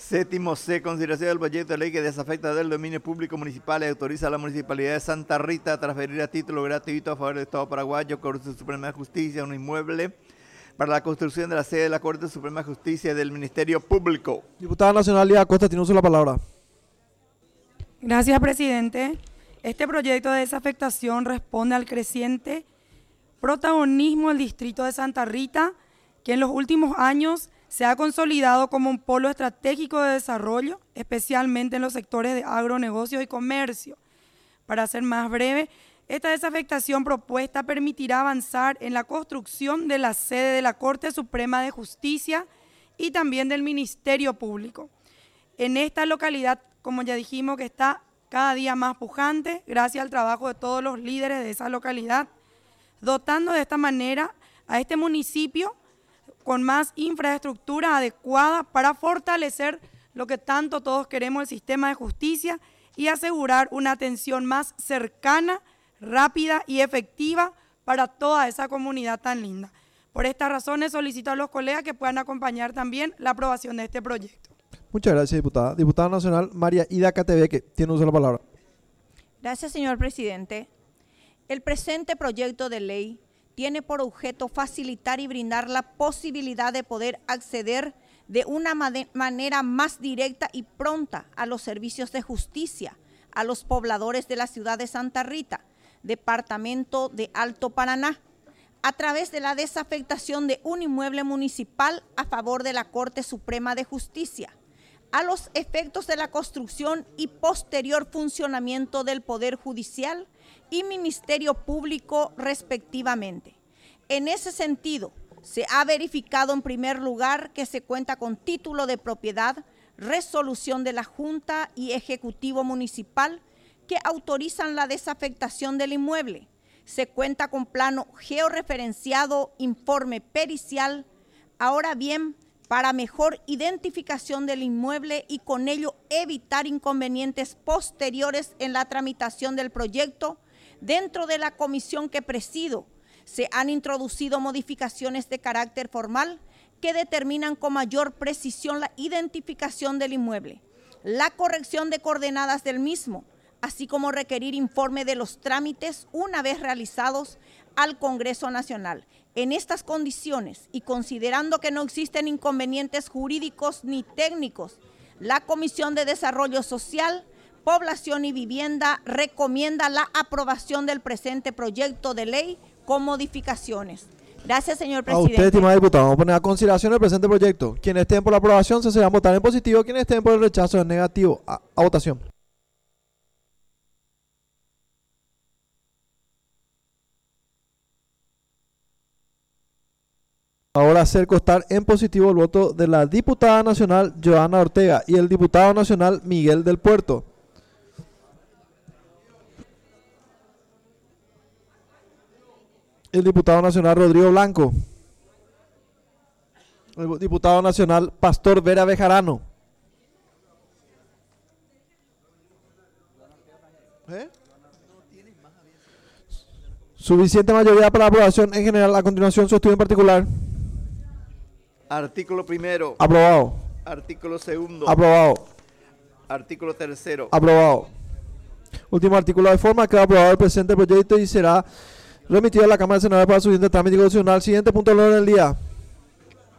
Séptimo C, consideración del proyecto de ley que desafecta del dominio público municipal y autoriza a la Municipalidad de Santa Rita a transferir a título gratuito a favor del Estado paraguayo, Corte Suprema de Justicia, un inmueble para la construcción de la sede de la Corte Suprema de Justicia y del Ministerio Público. Diputada nacional Lía Acosta, tiene uso la palabra. Gracias, presidente. Este proyecto de desafectación responde al creciente protagonismo del distrito de Santa Rita, que en los últimos años se ha consolidado como un polo estratégico de desarrollo, especialmente en los sectores de agronegocios y comercio. Para ser más breve, esta desafectación propuesta permitirá avanzar en la construcción de la sede de la Corte Suprema de Justicia y también del Ministerio Público. En esta localidad, como ya dijimos, que está cada día más pujante, gracias al trabajo de todos los líderes de esa localidad, dotando de esta manera a este municipio con más infraestructura adecuada para fortalecer lo que tanto todos queremos, el sistema de justicia, y asegurar una atención más cercana, rápida y efectiva para toda esa comunidad tan linda. Por estas razones solicito a los colegas que puedan acompañar también la aprobación de este proyecto. Muchas gracias, diputada. Diputada nacional María Ida Catebeque, tiene uso la palabra. Gracias, señor presidente. El presente proyecto de ley tiene por objeto facilitar y brindar la posibilidad de poder acceder de una manera más directa y pronta a los servicios de justicia a los pobladores de la ciudad de Santa Rita, departamento de Alto Paraná, a través de la desafectación de un inmueble municipal a favor de la Corte Suprema de Justicia, a los efectos de la construcción y posterior funcionamiento del Poder Judicial y Ministerio Público respectivamente. En ese sentido, se ha verificado en primer lugar que se cuenta con título de propiedad, resolución de la Junta y Ejecutivo Municipal que autorizan la desafectación del inmueble. Se cuenta con plano georreferenciado, informe pericial. Ahora bien, para mejor identificación del inmueble y con ello evitar inconvenientes posteriores en la tramitación del proyecto, dentro de la comisión que presido, se han introducido modificaciones de carácter formal que determinan con mayor precisión la identificación del inmueble, la corrección de coordenadas del mismo, así como requerir informe de los trámites una vez realizados al Congreso Nacional. En estas condiciones y considerando que no existen inconvenientes jurídicos ni técnicos, la Comisión de Desarrollo Social, Población y Vivienda recomienda la aprobación del presente proyecto de ley con modificaciones. Gracias, señor presidente. A usted, estimada diputada, vamos a poner a consideración el presente proyecto. Quienes estén por la aprobación se deberán votar en positivo, quienes estén por el rechazo en negativo. A votación. Ahora hacer constar en positivo el voto de la diputada nacional Joana Ortega y el diputado nacional Miguel del Puerto. El diputado nacional Rodrigo Blanco. El diputado nacional Pastor Vera Bejarano. Suficiente mayoría para la aprobación en general. A continuación, su estudio en particular. Artículo primero. Aprobado. Artículo segundo. Aprobado. Artículo tercero. Aprobado. Último artículo de forma. Queda aprobado el presente proyecto y será remitido a la Cámara de Senadores para su siguiente trámite constitucional. Siguiente punto del orden del día.